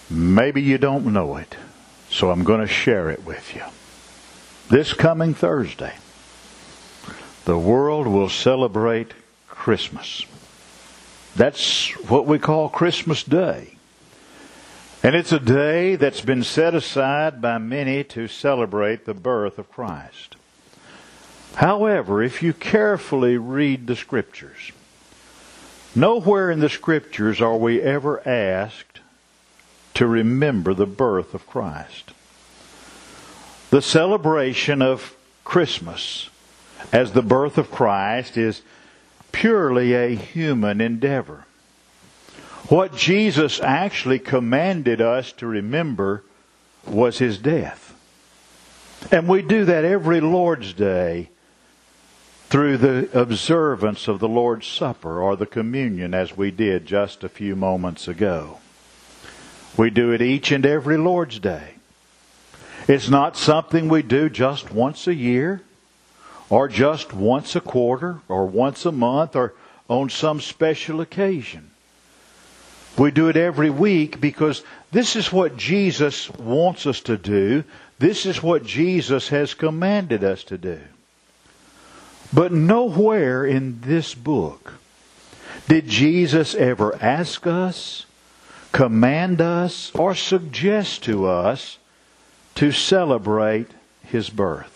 Maybe you don't know it, so I'm going to share it with you. This coming Thursday, the world will celebrate Christmas. That's what we call Christmas Day. And it's a day that's been set aside by many to celebrate the birth of Christ. However, if you carefully read the Scriptures, nowhere in the Scriptures are we ever asked to remember the birth of Christ. The celebration of Christmas as the birth of Christ is purely a human endeavor. What Jesus actually commanded us to remember was His death. And we do that every Lord's Day through the observance of the Lord's Supper or the communion, as we did just a few moments ago. We do it each and every Lord's Day. It's not something we do just once a year, or just once a quarter, or once a month, or on some special occasion. We do it every week because this is what Jesus wants us to do. This is what Jesus has commanded us to do. But nowhere in this book did Jesus ever ask us, command us, or suggest to us to celebrate His birth.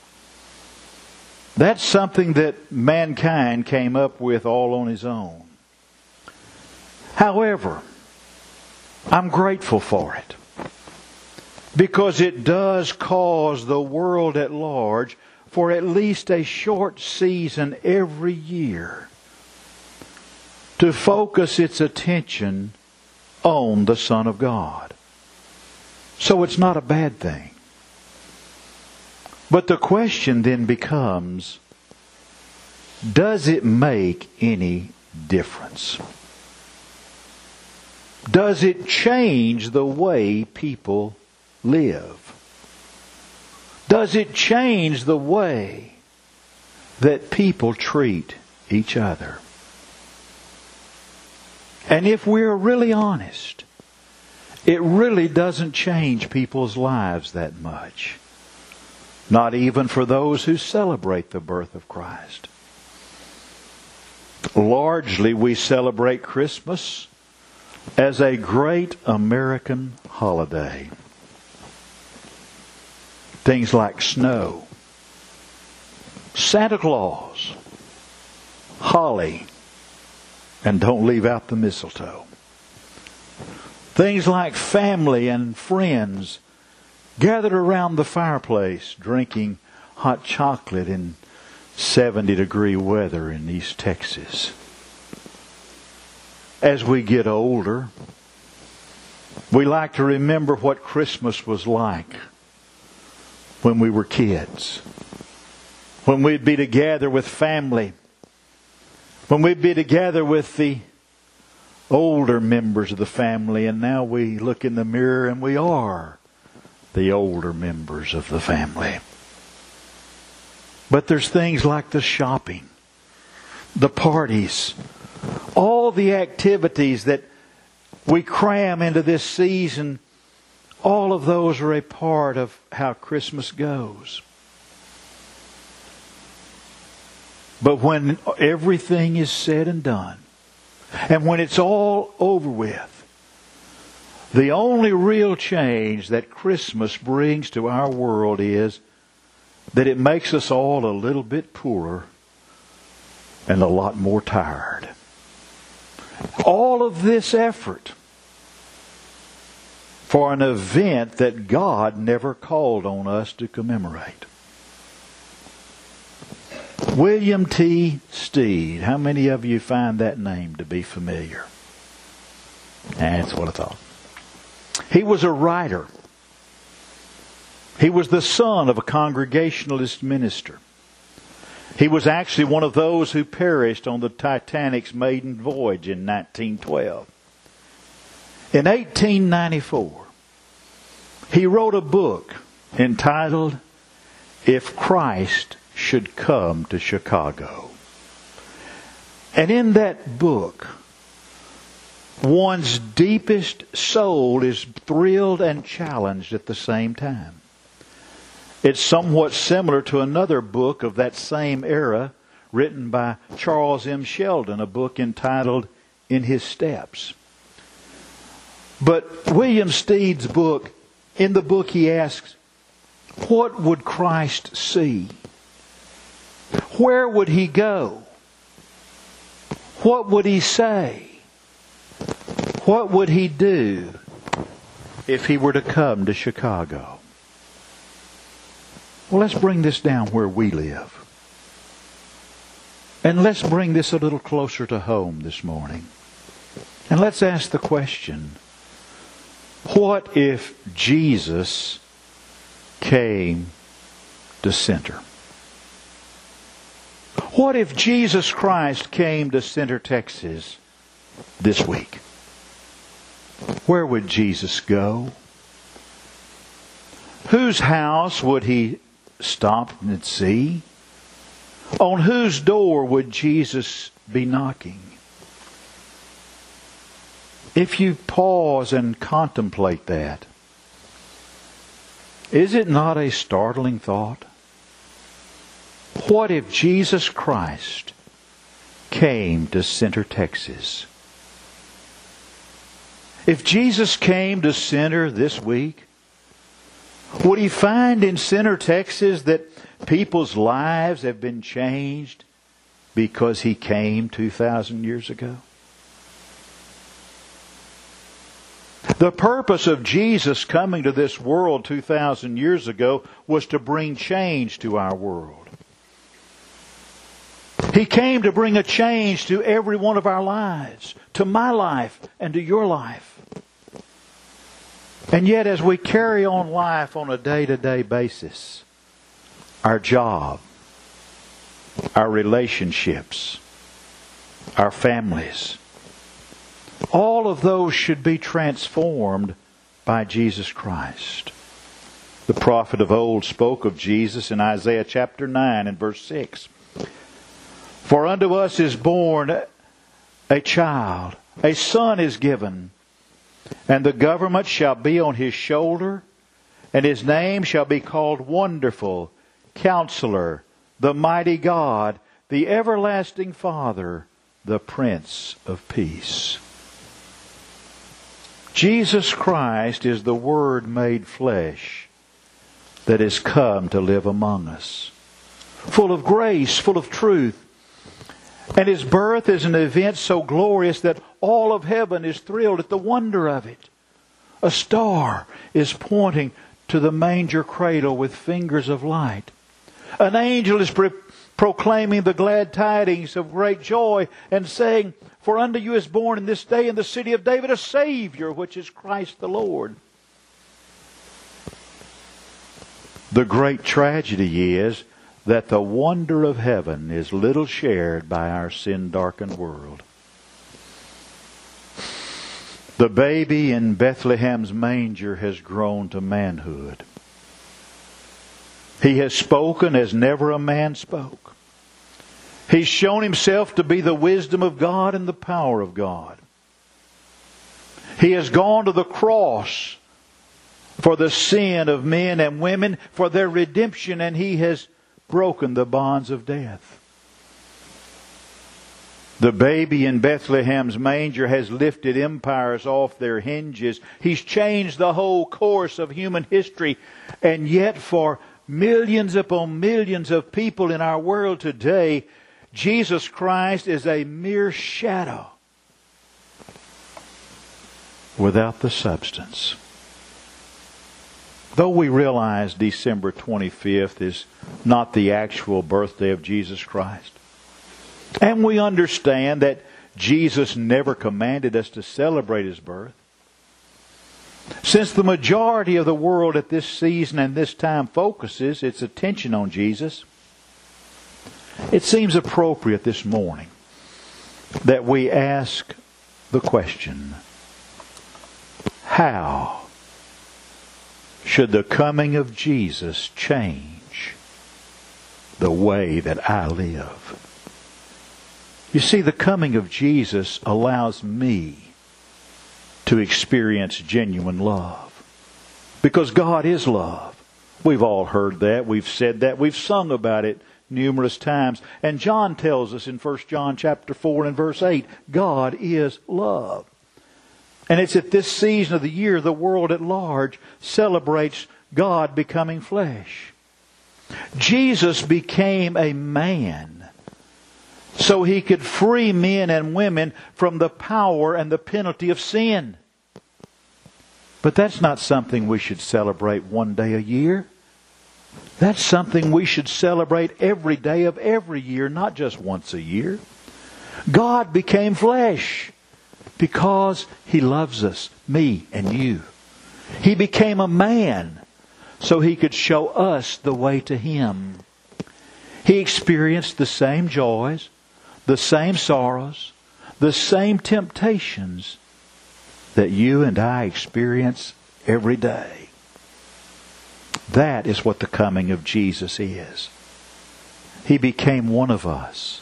That's something that mankind came up with all on his own. However, I'm grateful for it, because it does cause the world at large, for at least a short season every year, to focus its attention on the Son of God. So it's not a bad thing. But the question then becomes, does it make any difference? Does it change the way people live? Does it change the way that people treat each other? And if we're really honest, it really doesn't change people's lives that much. Not even for those who celebrate the birth of Christ. Largely, we celebrate Christmas as a great American holiday. Things like snow, Santa Claus, holly, and don't leave out the mistletoe. Things like family and friends gathered around the fireplace drinking hot chocolate in 70-degree weather in East Texas. As we get older, we like to remember what Christmas was like when we were kids. When we'd be together with family. When we'd be together with the older members of the family. And now we look in the mirror and we are the older members of the family. But there's things like the shopping, the parties, all the activities that we cram into this season. All of those are a part of how Christmas goes. But when everything is said and done, and when it's all over with, the only real change that Christmas brings to our world is that it makes us all a little bit poorer and a lot more tired. All of this effort for an event that God never called on us to commemorate. William T. Stead. How many of you find that name to be familiar? That's what I thought. He was a writer. He was the son of a Congregationalist minister. He was actually one of those who perished on the Titanic's maiden voyage in 1912. In 1894, he wrote a book entitled If Christ Should Come to Chicago. And in that book, one's deepest soul is thrilled and challenged at the same time. It's somewhat similar to another book of that same era written by Charles M. Sheldon, a book entitled In His Steps. But William Steed's book, in the book he asks, what would Christ see? Where would He go? What would He say? What would He do if He were to come to Chicago? Well, let's bring this down where we live. And let's bring this a little closer to home this morning. And let's ask the question, what if Jesus came to Center? What if Jesus Christ came to Center, Texas this week? Where would Jesus go? Whose house would He stop and see? On whose door would Jesus be knocking? If you pause and contemplate that, is it not a startling thought? What if Jesus Christ came to Center, Texas? If Jesus came to Center this week, would He find in Center, Texas that people's lives have been changed because He came 2,000 years ago? The purpose of Jesus coming to this world 2,000 years ago was to bring change to our world. He came to bring a change to every one of our lives, to my life and to your life. And yet as we carry on life on a day-to-day basis, our job, our relationships, our families, all of those should be transformed by Jesus Christ. The prophet of old spoke of Jesus in Isaiah chapter 9 and verse 6. For unto us is born a child, a son is given, and the government shall be on His shoulder, and His name shall be called Wonderful, Counselor, the Mighty God, the Everlasting Father, the Prince of Peace. Jesus Christ is the Word made flesh that has come to live among us, full of grace, full of truth. And His birth is an event so glorious that all of heaven is thrilled at the wonder of it. A star is pointing to the manger cradle with fingers of light. An angel is proclaiming the glad tidings of great joy and saying, for unto you is born in this day in the city of David a Savior, which is Christ the Lord. The great tragedy is that the wonder of heaven is little shared by our sin-darkened world. The baby in Bethlehem's manger has grown to manhood. He has spoken as never a man spoke. He's shown Himself to be the wisdom of God and the power of God. He has gone to the cross for the sin of men and women, for their redemption, and He has broken the bonds of death. The baby in Bethlehem's manger has lifted empires off their hinges. He's changed the whole course of human history. And yet for millions upon millions of people in our world today, Jesus Christ is a mere shadow without the substance. Though we realize December 25th is not the actual birthday of Jesus Christ, and we understand that Jesus never commanded us to celebrate His birth, since the majority of the world at this season and this time focuses its attention on Jesus, it seems appropriate this morning that we ask the question, how should the coming of Jesus change the way that I live? You see, the coming of Jesus allows me to experience genuine love. Because God is love. We've all heard that. We've said that. We've sung about it numerous times. And John tells us in 1 John chapter 4 and verse 8, God is love. And it's at this season of the year the world at large celebrates God becoming flesh. Jesus became a man so He could free men and women from the power and the penalty of sin. But that's not something we should celebrate one day a year. That's something we should celebrate every day of every year, not just once a year. God became flesh because He loves us, me and you. He became a man so He could show us the way to Him. He experienced the same joys, the same sorrows, the same temptations that you and I experience every day. That is what the coming of Jesus is. He became one of us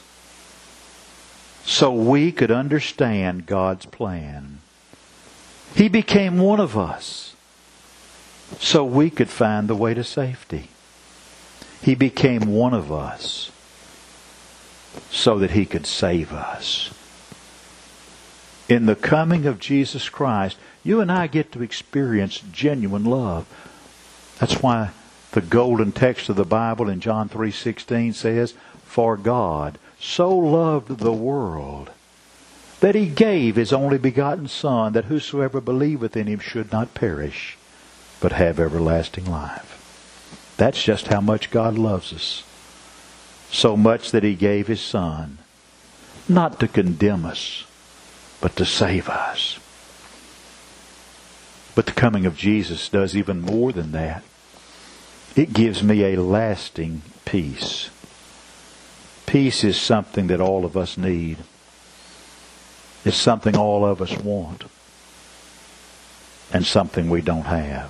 so we could understand God's plan. He became one of us so we could find the way to safety. He became one of us so that He could save us. In the coming of Jesus Christ, you and I get to experience genuine love. That's why the golden text of the Bible in John 3:16 says, For God so loved the world that He gave His only begotten Son, that whosoever believeth in Him should not perish, but have everlasting life. That's just how much God loves us. So much that He gave His Son, not to condemn us, but to save us. But the coming of Jesus does even more than that. It gives me a lasting peace. Peace is something that all of us need. It's something all of us want. And something we don't have.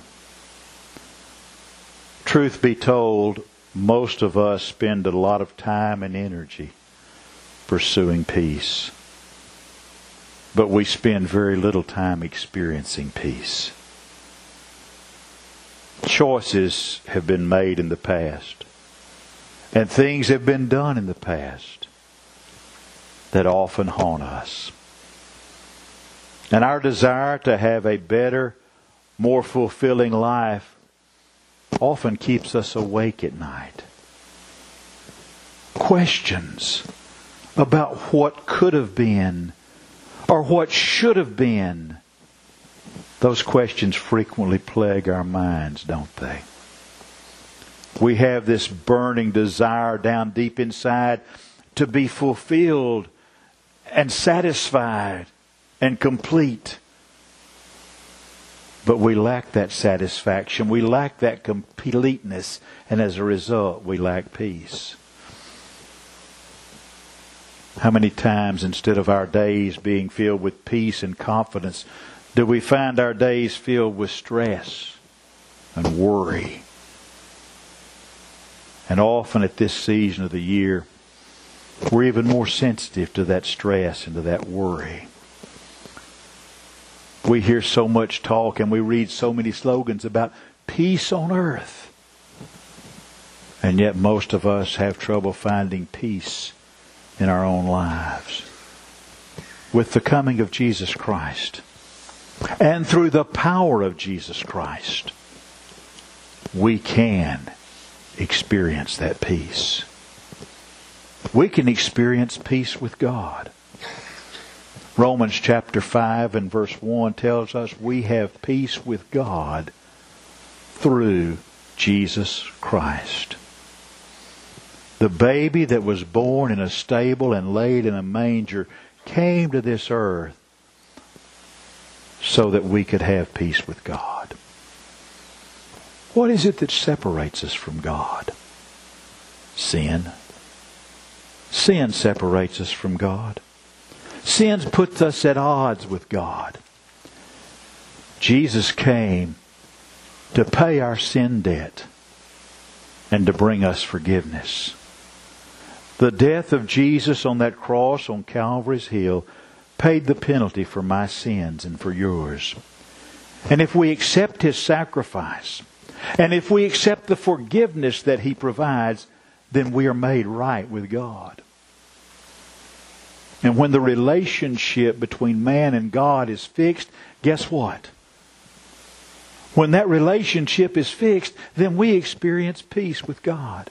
Truth be told, most of us spend a lot of time and energy pursuing peace. But we spend very little time experiencing peace. Choices have been made in the past. And things have been done in the past that often haunt us. And our desire to have a better, more fulfilling life often keeps us awake at night. Questions about what could have been or what should have been. Those questions frequently plague our minds, don't they? We have this burning desire down deep inside to be fulfilled and satisfied and complete. But we lack that satisfaction. We lack that completeness. And as a result, we lack peace. How many times, instead of our days being filled with peace and confidence, do we find our days filled with stress and worry? And often at this season of the year, we're even more sensitive to that stress and to that worry. We hear so much talk and we read so many slogans about peace on earth. And yet most of us have trouble finding peace in our own lives. With the coming of Jesus Christ, and through the power of Jesus Christ, we can experience that peace. We can experience peace with God. Romans chapter 5 and verse 1 tells us we have peace with God through Jesus Christ. The baby that was born in a stable and laid in a manger came to this earth so that we could have peace with God. What is it that separates us from God? Sin. Sin separates us from God. Sin puts us at odds with God. Jesus came to pay our sin debt and to bring us forgiveness. The death of Jesus on that cross on Calvary's Hill paid the penalty for my sins and for yours. And if we accept His sacrifice, and if we accept the forgiveness that He provides, then we are made right with God. And when the relationship between man and God is fixed, guess what? When that relationship is fixed, then we experience peace with God.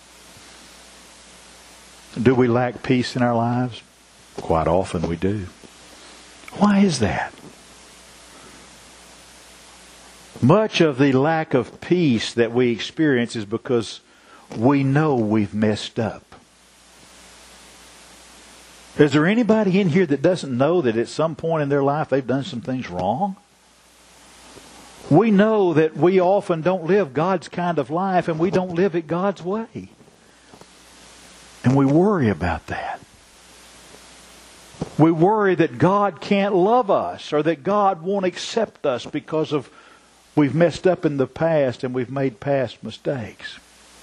Do we lack peace in our lives? Quite often we do. Why is that? Much of the lack of peace that we experience is because we know we've messed up. Is there anybody in here that doesn't know that at some point in their life they've done some things wrong? We know that we often don't live God's kind of life, and we don't live it God's way. And we worry about that. We worry that God can't love us, or that God won't accept us because of we've messed up in the past and we've made past mistakes.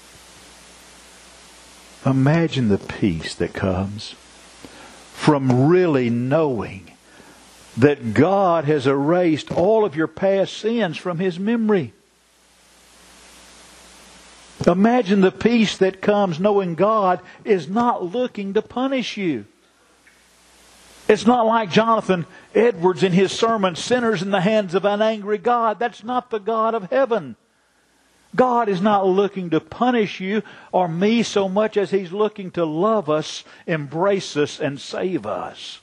Imagine the peace that comes from really knowing that God has erased all of your past sins from His memory. Imagine the peace that comes knowing God is not looking to punish you. It's not like Jonathan Edwards in his sermon, Sinners in the Hands of an Angry God. That's not the God of heaven. God is not looking to punish you or me so much as He's looking to love us, embrace us, and save us.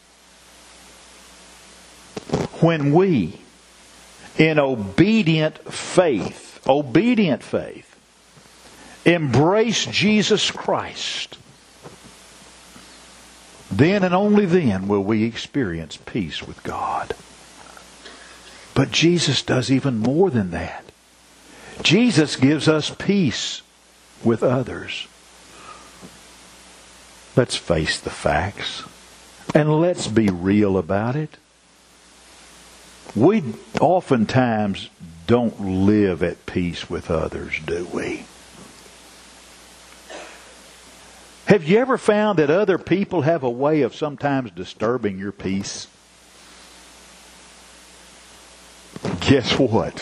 When we, in obedient faith, embrace Jesus Christ, then and only then will we experience peace with God. But Jesus does even more than that. Jesus gives us peace with others. Let's face the facts, and let's be real about it. We oftentimes don't live at peace with others, do we? Have you ever found that other people have a way of sometimes disturbing your peace? Guess what?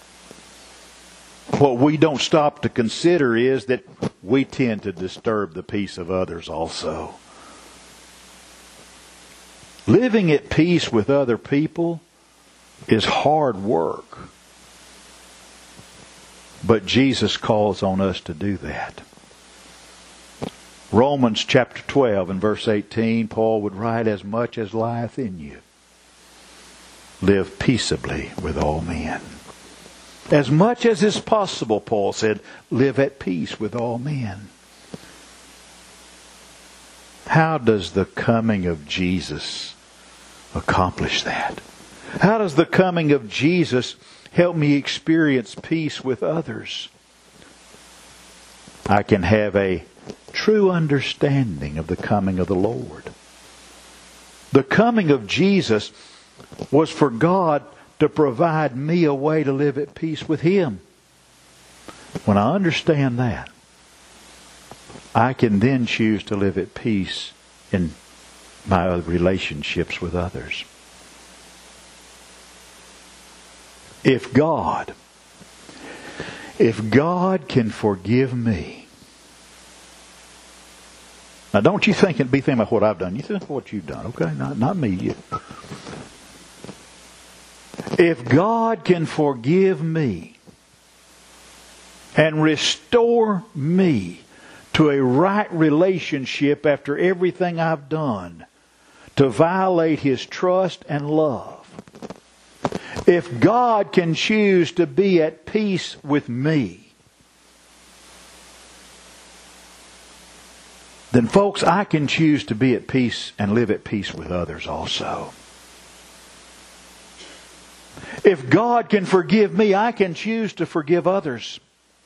What we don't stop to consider is that we tend to disturb the peace of others also. Living at peace with other people is hard work. But Jesus calls on us to do that. Romans chapter 12 and verse 18, Paul would write, as much as lieth in you, live peaceably with all men. As much as is possible, Paul said, live at peace with all men. How does the coming of Jesus accomplish that? How does the coming of Jesus help me experience peace with others? I can have a true understanding of the coming of the Lord. The coming of Jesus was for God to provide me a way to live at peace with Him. When I understand that, I can then choose to live at peace in my relationships with others. If God can forgive me, now don't you think and be thinking about what I've done. You think of what you've done, okay? Not me. You. If God can forgive me and restore me to a right relationship after everything I've done to violate His trust and love, if God can choose to be at peace with me, then folks, I can choose to be at peace and live at peace with others also. If God can forgive me, I can choose to forgive others.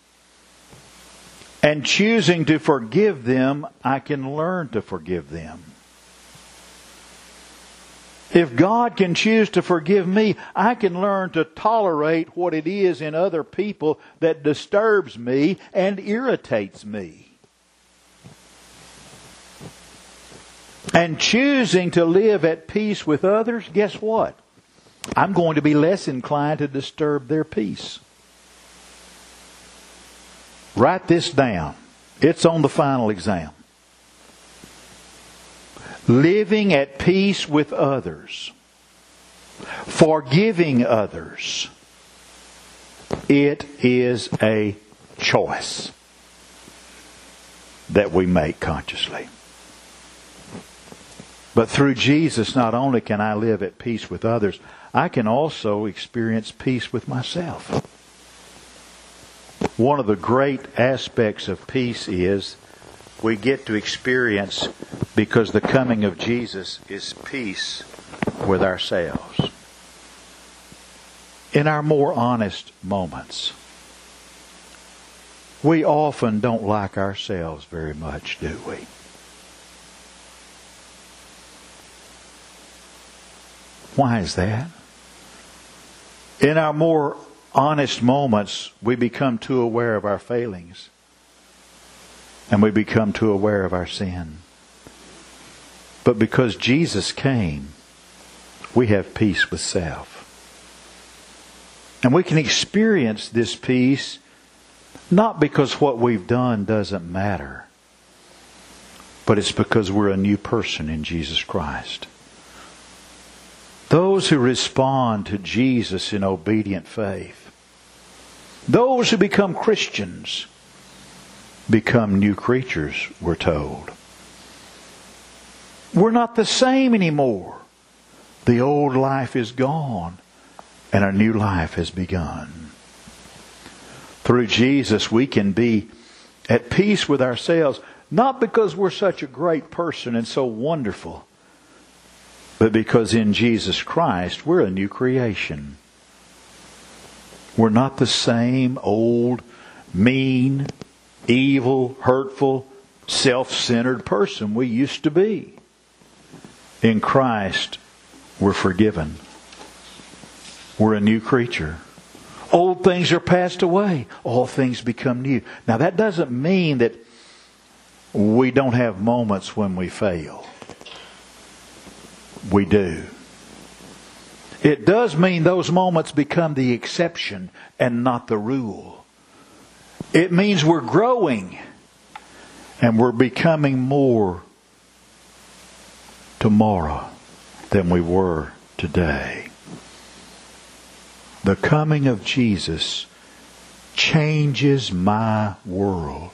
And choosing to forgive them, I can learn to forgive them. If God can choose to forgive me, I can learn to tolerate what it is in other people that disturbs me and irritates me. and choosing to live at peace with others, guess what? I'm going to be less inclined to disturb their peace. Write this down. It's on the final exam. Living at peace with others, forgiving others, it is a choice that we make consciously. But through Jesus, not only can I live at peace with others, I can also experience peace with myself. One of the great aspects of peace is we get to experience, because the coming of Jesus is peace with ourselves. In our more honest moments, we often don't like ourselves very much, do we? Why is that? In our more honest moments, we become too aware of our failings. And we become too aware of our sin. But because Jesus came, we have peace with self. And we can experience this peace not because what we've done doesn't matter, but it's because we're a new person in Jesus Christ. Those who respond to Jesus in obedient faith, those who become Christians, become new creatures, we're told. We're not the same anymore. The old life is gone and a new life has begun. Through Jesus, we can be at peace with ourselves, not because we're such a great person and so wonderful, but because in Jesus Christ, we're a new creation. We're not the same old, mean, evil, hurtful, self-centered person we used to be. In Christ, we're forgiven. We're a new creature. Old things are passed away. All things become new. Now that doesn't mean that we don't have moments when we fail. We do. It does mean those moments become the exception and not the rule. It means we're growing and we're becoming more tomorrow than we were today. The coming of Jesus changes my world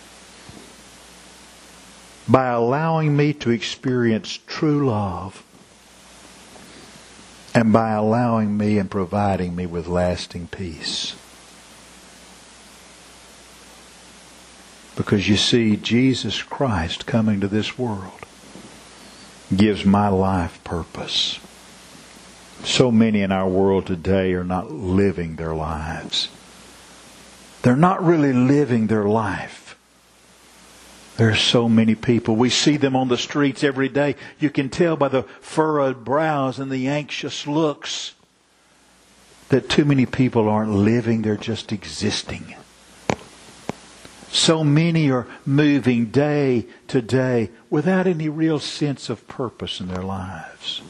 by allowing me to experience true love and by allowing me and providing me with lasting peace. Because you see, Jesus Christ coming to this world gives my life purpose. So many in our world today are not living their lives. They're not really living their life. There are so many people. We see them on the streets every day. You can tell by the furrowed brows and the anxious looks that too many people aren't living, they're just existing. So many are moving day to day without any real sense of purpose in their lives.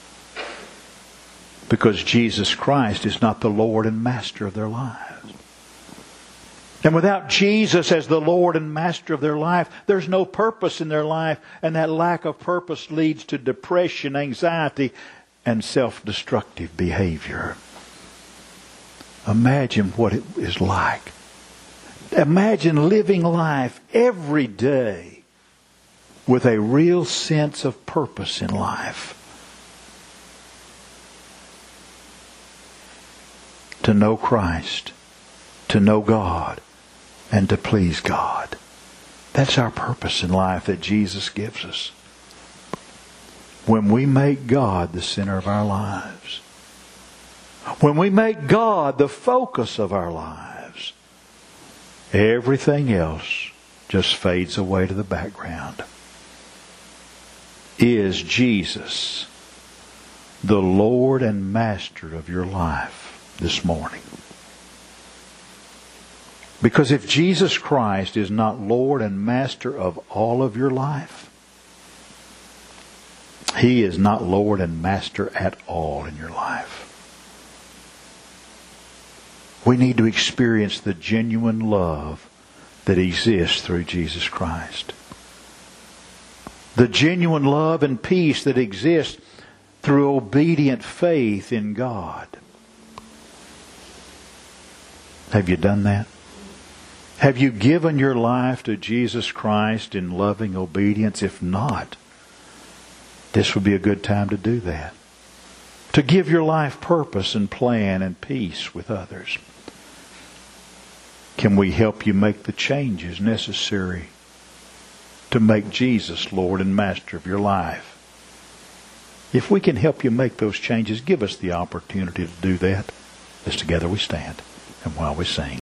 Because Jesus Christ is not the Lord and Master of their lives. And without Jesus as the Lord and Master of their life, there's no purpose in their life. And that lack of purpose leads to depression, anxiety, and self-destructive behavior. Imagine what it is like. Imagine living life every day with a real sense of purpose in life. To know Christ, to know God, and to please God. That's our purpose in life that Jesus gives us. When we make God the center of our lives, when we make God the focus of our lives, everything else just fades away to the background. Is Jesus the Lord and Master of your life this morning? Because if Jesus Christ is not Lord and Master of all of your life, He is not Lord and Master at all in your life. We need to experience the genuine love that exists through Jesus Christ. The genuine love and peace that exists through obedient faith in God. Have you done that? Have you given your life to Jesus Christ in loving obedience? If not, this would be a good time to do that. To give your life purpose and plan and peace with others. Can we help you make the changes necessary to make Jesus Lord and Master of your life? If we can help you make those changes, give us the opportunity to do that as together we stand and while we sing.